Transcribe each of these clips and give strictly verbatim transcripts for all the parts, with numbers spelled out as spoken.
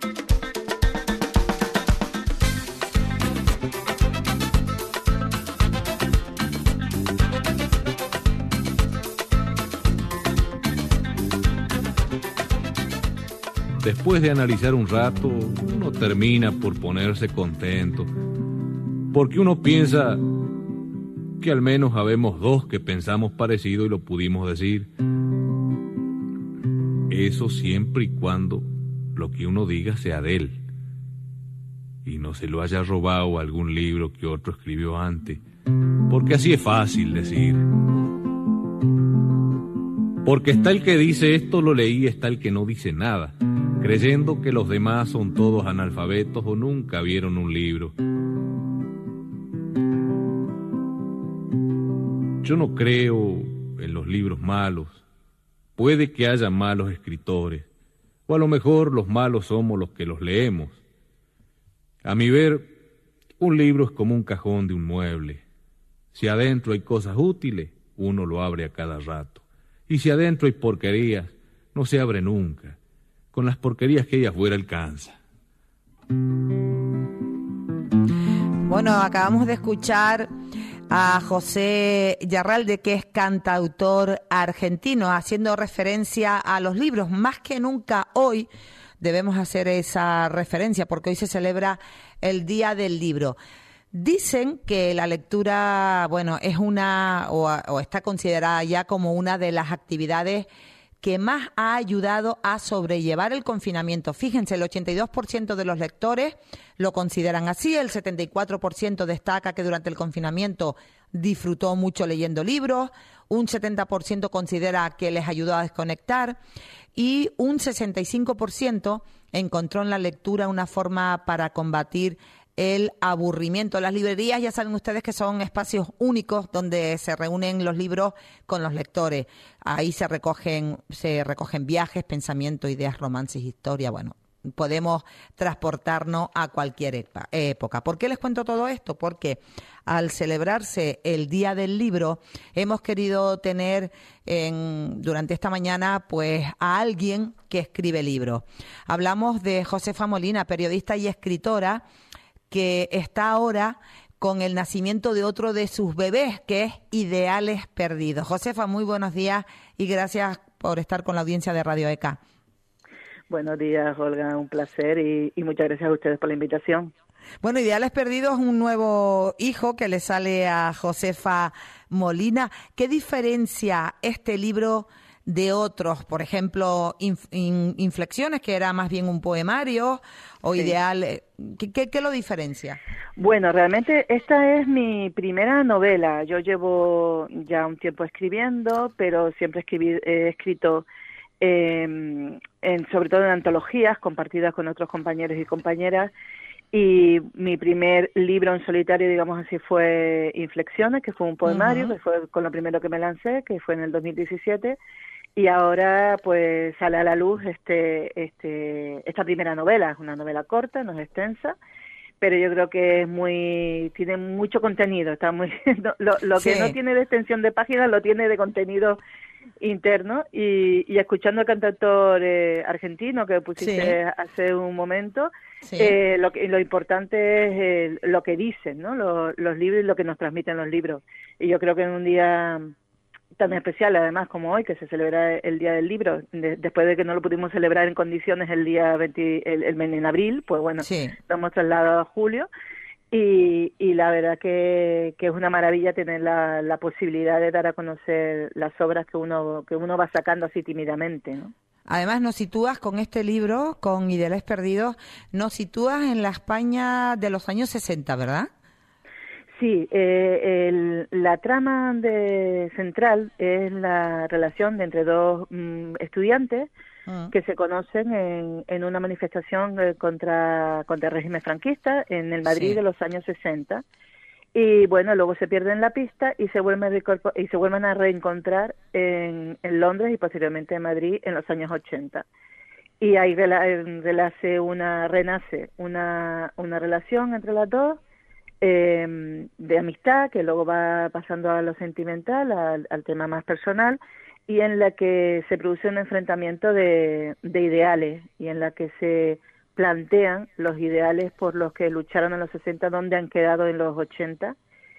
Después de analizar un rato, uno termina por ponerse contento, porque uno piensa que al menos habemos dos que pensamos parecido y lo pudimos decir. Eso siempre y cuando lo que uno diga sea de él, y no se lo haya robado algún libro que otro escribió antes, porque así es fácil decir. Porque está el que dice esto lo leí, está el que no dice nada, creyendo que los demás son todos analfabetos o nunca vieron un libro. Yo no creo en los libros malos. Puede que haya malos escritores, o a lo mejor los malos somos los que los leemos. A mi ver, un libro es como un cajón de un mueble. Si adentro hay cosas útiles, uno lo abre a cada rato. Y si adentro hay porquerías, no se abre nunca. Con las porquerías que hay afuera alcanza. Bueno, acabamos de escuchar a José Larralde, que es cantautor argentino, haciendo referencia a los libros. Más que nunca hoy debemos hacer esa referencia, porque hoy se celebra el Día del Libro. Dicen que la lectura, bueno, es una, o, o está considerada ya como una de las actividades que más ha ayudado a sobrellevar el confinamiento. Fíjense, el ochenta y dos por ciento de los lectores lo consideran así, el setenta y cuatro por ciento destaca que durante el confinamiento disfrutó mucho leyendo libros, un setenta por ciento considera que les ayudó a desconectar y un sesenta y cinco por ciento encontró en la lectura una forma para combatir el aburrimiento. Las librerías, ya saben ustedes que son espacios únicos donde se reúnen los libros con los lectores. Ahí se recogen, se recogen viajes, pensamientos, ideas, romances, historia. Bueno, podemos transportarnos a cualquier época. ¿Por qué les cuento todo esto? Porque al celebrarse el Día del Libro, hemos querido tener en, durante esta mañana pues a alguien que escribe libros. Hablamos de Josefa Molina, periodista y escritora, que está ahora con el nacimiento de otro de sus bebés, que es Ideales Perdidos. Josefa, muy buenos días y gracias por estar con la audiencia de Radio E C A. Buenos días, Olga, un placer y, y muchas gracias a ustedes por la invitación. Bueno, Ideales Perdidos es un nuevo hijo que le sale a Josefa Molina. ¿Qué diferencia este libro de otros? Por ejemplo, inf, in, Inflexiones, que era más bien un poemario, o sí. Ideal. ¿Qué, qué, ¿Qué lo diferencia? Bueno, realmente esta es mi primera novela. Yo llevo ya un tiempo escribiendo, pero siempre escribí, he escrito eh, en, sobre todo en antologías compartidas con otros compañeros y compañeras. Y mi primer libro en solitario, digamos así, fue Inflexiones, que fue un poemario, uh-huh. que fue con lo primero que me lancé, que fue en el dos mil diecisiete. Y ahora pues sale a la luz este este esta primera novela. Es una novela corta, no es extensa, pero yo creo que es muy tiene mucho contenido. Está muy lo, lo sí. que no tiene de extensión de páginas lo tiene de contenido interno. Y, y escuchando al cantautor eh, argentino que pusiste sí. hace un momento, sí. eh, lo que lo importante es eh, lo que dicen, ¿no? Los, los libros y lo que nos transmiten los libros. Y yo creo que en un día tan especial, además, como hoy, que se celebra el Día del Libro, de, después de que no lo pudimos celebrar en condiciones el día veinte, el, el, en abril, pues bueno, sí. lo hemos trasladado a julio, y, y la verdad que, que es una maravilla tener la, la posibilidad de dar a conocer las obras que uno que uno va sacando así tímidamente, ¿no? Además, nos sitúas con este libro, con Ideales Perdidos, nos sitúas en la España de los años sesenta, ¿verdad? Sí, eh, el, la trama de, central es la relación de entre dos mm, estudiantes uh-huh. que se conocen en, en una manifestación eh, contra, contra el régimen franquista en el Madrid sí. de los años sesenta. Y bueno, luego se pierden la pista y se vuelven a, y se vuelven a reencontrar en, en Londres y posteriormente en Madrid en los años ochenta. Y ahí rela, relace una, renace una, una relación entre las dos, Eh, de amistad, que luego va pasando a lo sentimental, al, al tema más personal, y en la que se produce un enfrentamiento de, de ideales, y en la que se plantean los ideales por los que lucharon en los sesenta, donde han quedado en los ochenta.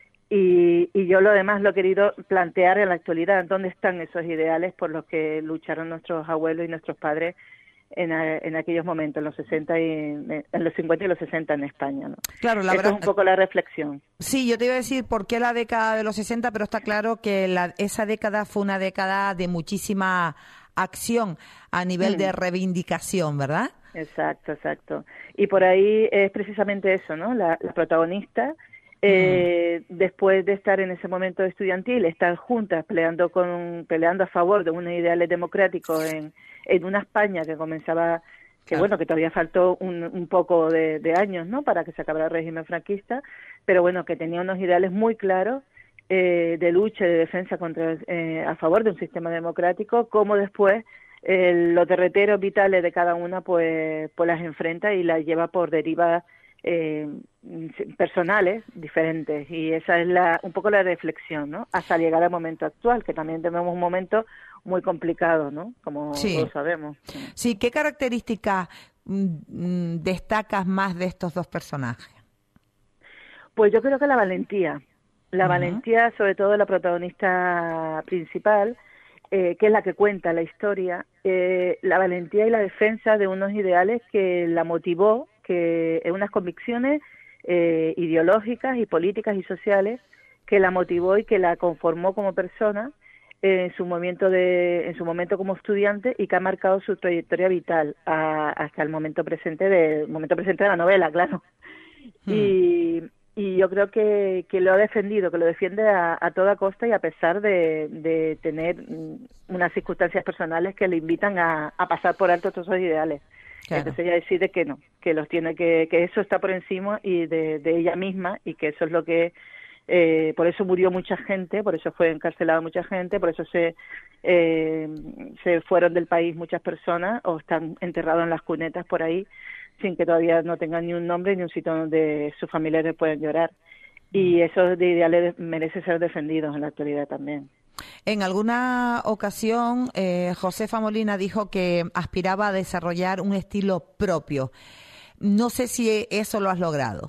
Y, y yo lo demás lo he querido plantear en la actualidad, dónde están esos ideales por los que lucharon nuestros abuelos y nuestros padres en, en aquellos momentos, en los sesenta y en, en los cincuenta y los sesenta en España, ¿no? Claro, la Esa verdad, es un poco la reflexión. Sí, yo te iba a decir por qué la década de los sesenta, pero está claro que la, esa década fue una década de muchísima acción a nivel mm. de reivindicación, ¿verdad? Exacto, exacto. Y por ahí es precisamente eso, ¿no? La, la protagonista, eh, mm. después de estar en ese momento estudiantil, estar juntas peleando con peleando a favor de unos ideales democráticos en, en una España que comenzaba, que claro. bueno, que todavía faltó un, un poco de, de años, ¿no?, para que se acabara el régimen franquista, pero bueno, que tenía unos ideales muy claros eh, de lucha y de defensa contra eh, a favor de un sistema democrático, como después eh, los derreteros vitales de cada una pues, pues las enfrenta y las lleva por derivas eh, personales diferentes, y esa es la un poco la reflexión, ¿no?, hasta llegar al momento actual, que también tenemos un momento muy complicado, ¿no?, como sí. todos sabemos. Sí, ¿qué características mm, destacas más de estos dos personajes? Pues yo creo que la valentía, la uh-huh. valentía sobre todo de la protagonista principal, eh, que es la que cuenta la historia, eh, la valentía y la defensa de unos ideales que la motivó, que en unas convicciones eh, ideológicas y políticas y sociales que la motivó y que la conformó como persona en su momento de en su momento como estudiante, y que ha marcado su trayectoria vital a, hasta el momento presente de momento presente de la novela, claro. Hmm. Y, y yo creo que, que lo ha defendido, que lo defiende a, a toda costa, y a pesar de, de tener unas circunstancias personales que le invitan a, a pasar por alto todos esos ideales. Claro. Entonces ella decide que no, que los tiene que que eso está por encima y de, de ella misma, y que eso es lo que eh, por eso murió mucha gente, por eso fue encarcelada mucha gente, por eso se eh, se fueron del país muchas personas, o están enterrados en las cunetas por ahí sin que todavía no tengan ni un nombre ni un sitio donde sus familiares puedan llorar. Y esos ideales merecen ser defendidos en la actualidad también. En alguna ocasión, eh, Josefa Molina dijo que aspiraba a desarrollar un estilo propio. No sé si eso lo has logrado.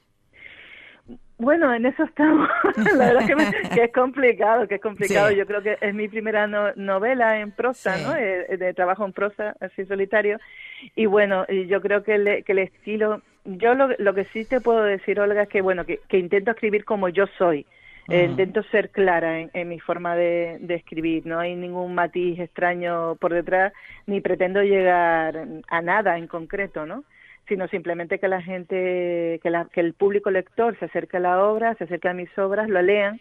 Bueno, en eso estamos. La verdad que, me, que es complicado, que es complicado. Sí. Yo creo que es mi primera no, novela en prosa, sí. ¿no? Eh, de trabajo en prosa, así solitario. Y bueno, yo creo que el, que el estilo... Yo lo, lo que sí te puedo decir, Olga, es que, bueno, que, que intento escribir como yo soy. Eh, uh-huh. Intento ser clara en, en mi forma de, de escribir, no hay ningún matiz extraño por detrás, ni pretendo llegar a nada en concreto, ¿no? Sino simplemente que la gente, que, la, que el público lector se acerque a la obra, se acerque a mis obras, lo lean,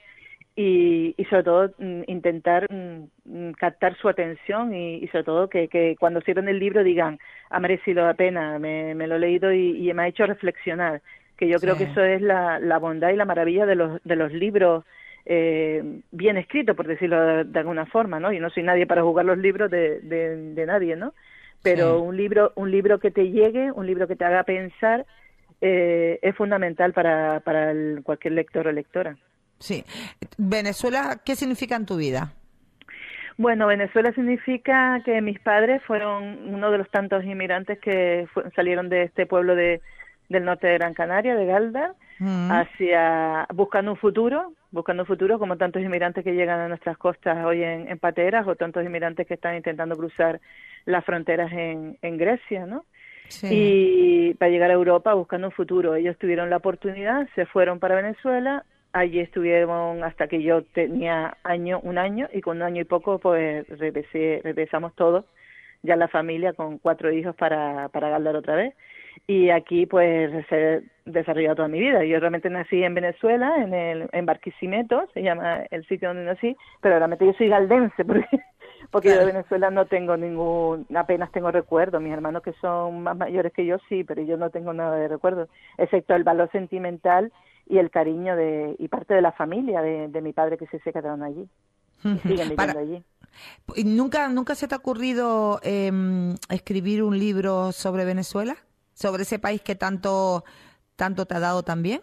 y, y sobre todo mm, intentar mm, captar su atención, y, y sobre todo que, que cuando cierren el libro digan, ha merecido la pena, me, me lo he leído y, y me ha hecho reflexionar. Que yo creo sí. que eso es la, la bondad y la maravilla de los de los libros eh, bien escritos, por decirlo de, de alguna forma, ¿no? Yo no soy nadie para juzgar los libros de, de, de nadie, ¿no? Pero sí. un libro un libro que te llegue, un libro que te haga pensar, eh, es fundamental para, para el, cualquier lector o lectora. Sí. Venezuela, ¿qué significa en tu vida? Bueno, Venezuela significa que mis padres fueron uno de los tantos inmigrantes que fue, salieron de este pueblo de del norte de Gran Canaria, de Galda, mm. hacia buscando un futuro, buscando un futuro, como tantos inmigrantes que llegan a nuestras costas hoy en, en pateras, o tantos inmigrantes que están intentando cruzar las fronteras en, en Grecia, ¿no? Sí. Y para llegar a Europa buscando un futuro. Ellos tuvieron la oportunidad, se fueron para Venezuela, allí estuvieron hasta que yo tenía año, un año, y con un año y poco pues regresé, regresamos todos, ya la familia con cuatro hijos para, para Galda otra vez. Y aquí pues se ha desarrollado toda mi vida. Yo realmente nací en Venezuela, en el en Barquisimeto, se llama el sitio donde nací, pero realmente yo soy galdense, porque porque claro. yo de Venezuela no tengo ningún, apenas tengo recuerdo. Mis hermanos que son más mayores que yo sí, pero yo no tengo nada de recuerdo, excepto el valor sentimental y el cariño de y parte de la familia de, de mi padre, que sí se quedaron allí y siguen viviendo Para... allí. ¿Nunca, ¿Nunca se te ha ocurrido eh, escribir un libro sobre Venezuela? ¿Sobre ese país que tanto tanto te ha dado también?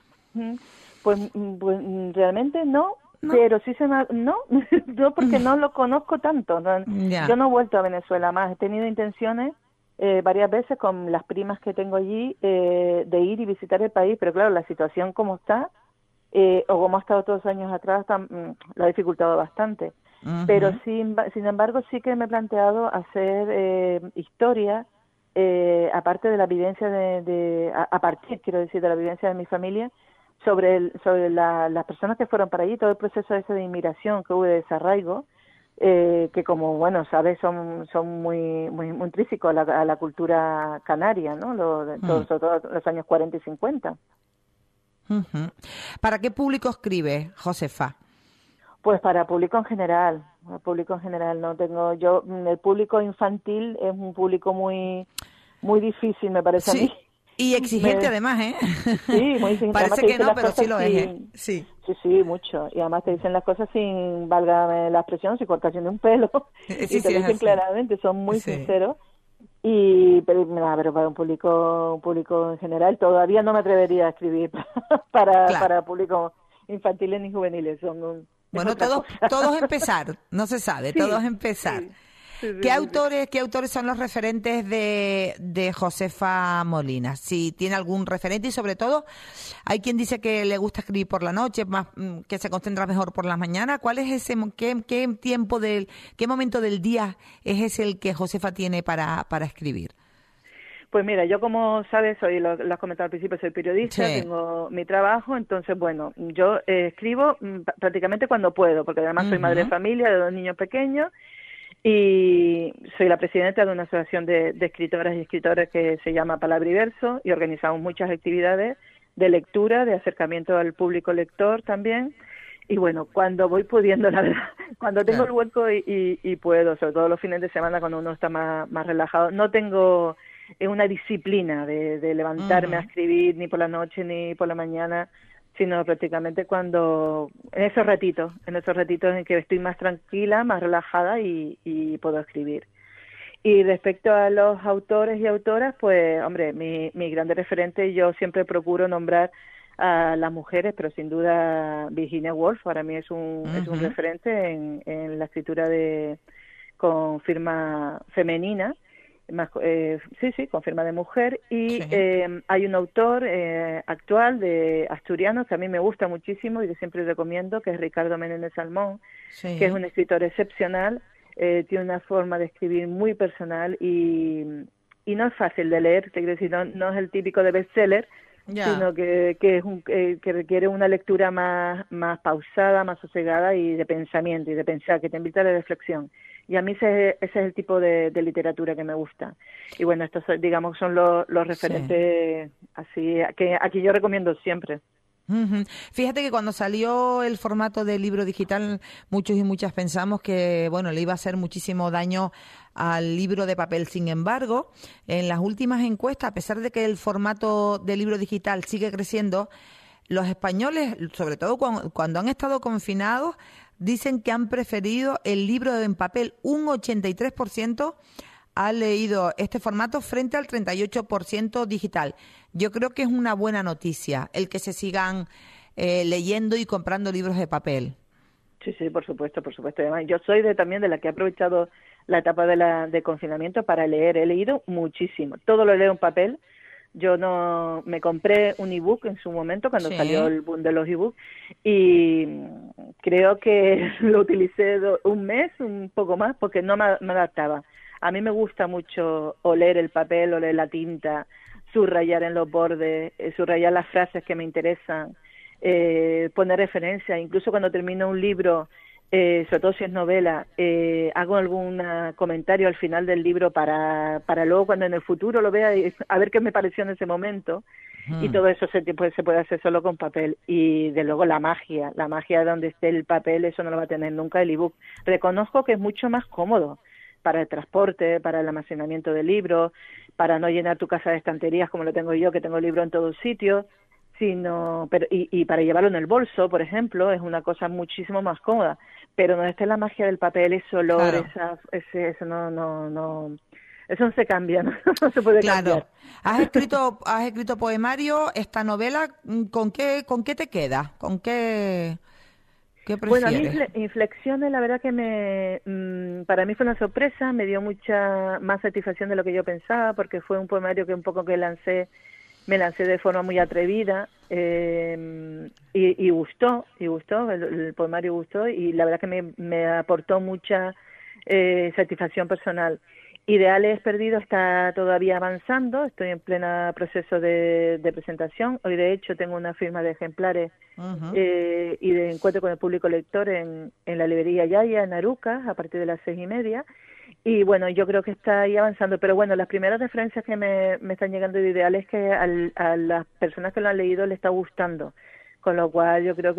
Pues, pues realmente no, no, pero sí se me... No, yo porque no lo conozco tanto. No, yeah. Yo no he vuelto a Venezuela más. He tenido intenciones eh, varias veces con las primas que tengo allí eh, de ir y visitar el país, pero claro, la situación como está, eh, o como ha estado todos los años atrás, tam, lo ha dificultado bastante. Uh-huh. Pero sin, sin embargo sí que me he planteado hacer eh, historia, eh, aparte de la vivencia de, de a, a partir, quiero decir, de la vivencia de mi familia, sobre, el, sobre la, las personas que fueron para allí, todo el proceso ese de inmigración que hubo, de desarraigo, eh, que como, bueno, sabes, son son muy muy, muy intrínsecos a la, a la cultura canaria, ¿no? Lo, de, mm. Sobre todo los años cuarenta y cincuenta. Uh-huh. ¿Para qué público escribe, Josefa? Pues para público en general, para público en general. No tengo yo, el público infantil es un público muy muy difícil, me parece sí. a mí. Y exigente me... además, ¿eh? Sí, muy exigente. Parece que no, pero sí lo es, ¿eh? Sí. Sí, sí, mucho. Y además te dicen las cosas sin, válgame la expresión, sin cortación de un pelo. Sí, y te sí, dicen claramente, son muy sí. sinceros. Y pero, nada, pero para un público un público en general todavía no me atrevería a escribir para claro. para público infantiles ni juveniles. Son un, bueno, todos todos empezar, no se sabe, sí, todos empezar. Sí. Sí, sí, ¿Qué sí, autores sí. qué autores son los referentes de, de Josefa Molina? Si tiene algún referente, y sobre todo, hay quien dice que le gusta escribir por la noche, más que se concentra mejor por la mañana. ¿Cuál es ese, qué, qué tiempo del, qué momento del día es ese el que Josefa tiene para, para escribir? Pues mira, yo como sabes, soy, lo, lo has comentado al principio, soy periodista, sí. tengo mi trabajo, entonces bueno, yo eh, escribo prácticamente cuando puedo, porque además uh-huh. soy madre de familia, de dos niños pequeños, y soy la presidenta de una asociación de, de escritoras y escritores que se llama Palabra y Verso, y organizamos muchas actividades de lectura, de acercamiento al público lector también. Y bueno, cuando voy pudiendo, la verdad, cuando tengo claro. el hueco y, y, y puedo, sobre todo los fines de semana cuando uno está más, más relajado, no tengo una disciplina de, de levantarme uh-huh. a escribir ni por la noche ni por la mañana, sino prácticamente cuando, en esos ratitos, en esos ratitos en que estoy más tranquila, más relajada y, y puedo escribir. Y respecto a los autores y autoras, pues, hombre, mi, mi grande referente, yo siempre procuro nombrar a las mujeres, pero sin duda Virginia Woolf para mí es un, uh-huh. es un referente en, en la escritura de con firma femenina, más, eh, sí, sí, con firma de mujer, y sí. eh, hay un autor eh, actual de asturiano que a mí me gusta muchísimo y que siempre recomiendo, que es Ricardo Menéndez Salmón, sí. que es un escritor excepcional, eh, tiene una forma de escribir muy personal y, y no es fácil de leer, te quiero decir, no, no es el típico de bestseller, yeah. sino que, que, es un, eh, que requiere una lectura más, más pausada, más sosegada y de pensamiento y de pensar, que te invita a la reflexión. Y a mí ese, ese es el tipo de, de literatura que me gusta. Y bueno, estos, digamos, son los, los referentes sí. así que aquí yo recomiendo siempre. Uh-huh. Fíjate que cuando salió el formato del libro digital, muchos y muchas pensamos que, bueno, le iba a hacer muchísimo daño al libro de papel. Sin embargo, en las últimas encuestas, a pesar de que el formato del libro digital sigue creciendo, los españoles, sobre todo cuando, cuando han estado confinados, dicen que han preferido el libro en papel. Un ochenta y tres por ciento ha leído este formato frente al treinta y ocho por ciento digital. Yo creo que es una buena noticia el que se sigan eh, leyendo y comprando libros de papel. Sí, sí, por supuesto, por supuesto. Además, yo soy de, también de la que ha aprovechado la etapa de, la, de confinamiento para leer. He leído muchísimo. Todo lo leo en papel. Yo no me compré un ebook en su momento cuando sí. salió el boom de los ebooks y creo que lo utilicé do, un mes, un poco más, porque no me, me adaptaba. A mí me gusta mucho oler el papel, oler la tinta, subrayar en los bordes, eh, subrayar las frases que me interesan, eh, poner referencia. Incluso cuando termino un libro, eh, sobre todo si es novela, eh, hago algún comentario al final del libro para, para luego cuando en el futuro lo vea y a ver qué me pareció en ese momento. Hmm. Y todo eso se, pues, se puede hacer solo con papel. Y de luego la magia, la magia de donde esté el papel, eso no lo va a tener nunca el ebook. Reconozco que es mucho más cómodo para el transporte, para el almacenamiento de libros, para no llenar tu casa de estanterías como lo tengo yo, que tengo libros en todos sitios, sino pero y, y para llevarlo en el bolso, por ejemplo, es una cosa muchísimo más cómoda. Pero no esté la magia del papel, ese olor, claro. esa, ese, eso no, no, no, eso no se cambia, no, no se puede claro. cambiar. Has escrito, has escrito poemario, esta novela, ¿con qué, con qué te queda? ¿Con qué? ¿Qué Bueno, a mí prefieres? infle- Inflexiones, la verdad que me, mm, para mí fue una sorpresa, me dio mucha más satisfacción de lo que yo pensaba, porque fue un poemario que un poco que lancé, me lancé de forma muy atrevida, eh, y, y gustó, y gustó, el, el poemario gustó, y la verdad que me, me aportó mucha eh, satisfacción personal. Ideales Perdidos está todavía avanzando, estoy en pleno proceso de, de presentación. Hoy, de hecho, tengo una firma de ejemplares Ujú. eh, y de encuentro con el público lector en, en la librería Yaya, en Arucas, a partir de las seis y media. Y bueno, yo creo que está ahí avanzando. Pero bueno, las primeras referencias que me, me están llegando de Ideales es que al, a las personas que lo han leído le está gustando. Con lo cual yo creo que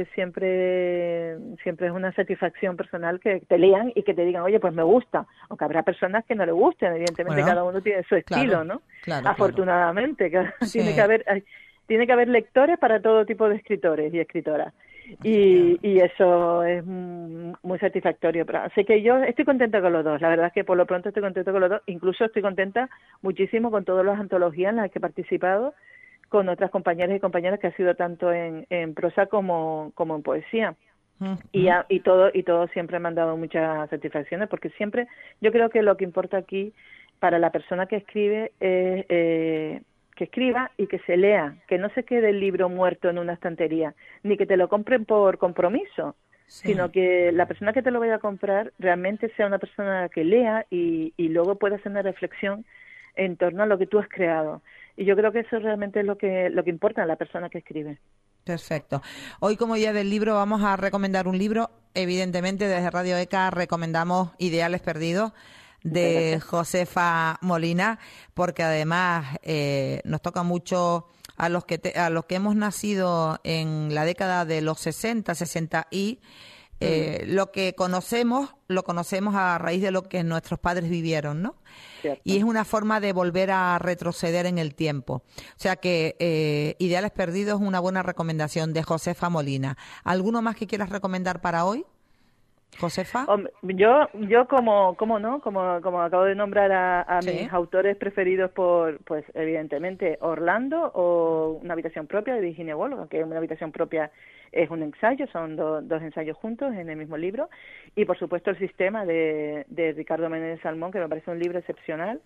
siempre siempre es una satisfacción personal que te lean y que te digan, oye, pues me gusta. Aunque habrá personas que no le gusten, evidentemente Bueno, cada uno tiene su estilo, claro, ¿no? claro, claro. Afortunadamente, cada- tiene que Sí, haber hay- tiene que haber lectores para todo tipo de escritores y escritoras. Y, efectivamente. y eso es mm, muy satisfactorio. Pero- Así que yo estoy contenta con los dos. La verdad es que por lo pronto estoy contenta con los dos. Incluso estoy contenta muchísimo con todas las antologías en las que he participado, con otras compañeras y compañeras que ha sido tanto en, en prosa como, como en poesía. Y, Ujú. a- y todo y todo siempre me han dado muchas satisfacciones, porque siempre yo creo que lo que importa aquí para la persona que escribe es eh, que escriba y que se lea, que no se quede el libro muerto en una estantería, ni que te lo compren por compromiso, Sí. sino que la persona que te lo vaya a comprar realmente sea una persona que lea y, y luego pueda hacer una reflexión en torno a lo que tú has creado. Y yo creo que eso realmente es lo que lo que importa a la persona que escribe. Perfecto. Hoy, como día del libro, vamos a recomendar un libro. Evidentemente, desde Radio ECA recomendamos Ideales Perdidos Muchas de gracias. Josefa Molina, porque además eh, nos toca mucho a los que te- a los que hemos nacido en la década de los sesenta, sesenta y Mm, eh, lo que conocemos, lo conocemos a raíz de lo que nuestros padres vivieron, ¿no? Y cierto. es una forma de volver a retroceder en el tiempo. O sea que eh, Ideales Perdidos es una buena recomendación de Josefa Molina. ¿Alguno más que quieras recomendar para hoy, Josefa? Hombre, yo, yo como, como no, como, como acabo de nombrar a, a Sí. mis autores preferidos por, pues evidentemente Orlando o Una habitación propia de Virginia Woolf, que Una habitación propia es un ensayo, son do- dos ensayos juntos en el mismo libro, y por supuesto El sistema de, de Ricardo Menéndez Salmón, que me parece un libro excepcional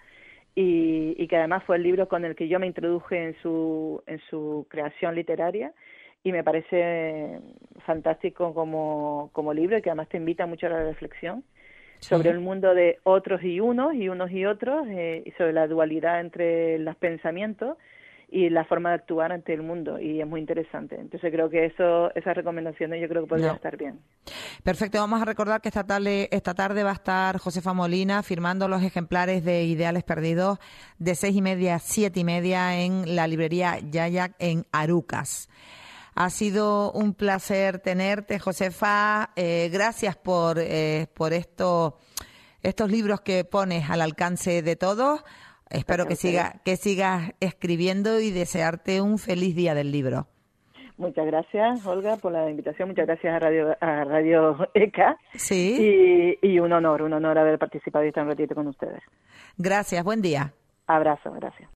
y, y que además fue el libro con el que yo me introduje en su, en su creación literaria, y me parece fantástico como, como libro, y que además te invita mucho a la reflexión sobre Sí. el mundo de otros y unos y unos y otros, eh, y sobre la dualidad entre los pensamientos y la forma de actuar ante el mundo, y es muy interesante. Entonces creo que eso esas recomendaciones yo creo que podrían No. estar bien. Perfecto, vamos a recordar que esta tarde, esta tarde va a estar Josefa Molina firmando los ejemplares de Ideales Perdidos de seis y media a siete y media en la librería Yayak en Arucas. Ha sido un placer tenerte, Josefa. Eh, gracias por, eh, por esto, estos libros que pones al alcance de todos. Espero Gracias a que ustedes. siga, que sigas escribiendo y desearte un feliz día del libro. Muchas gracias, Olga, por la invitación. Muchas gracias a Radio, a Radio ECA. Sí, Y, y un honor, un honor haber participado y estar un ratito con ustedes. gracias, buen día. Abrazo, gracias.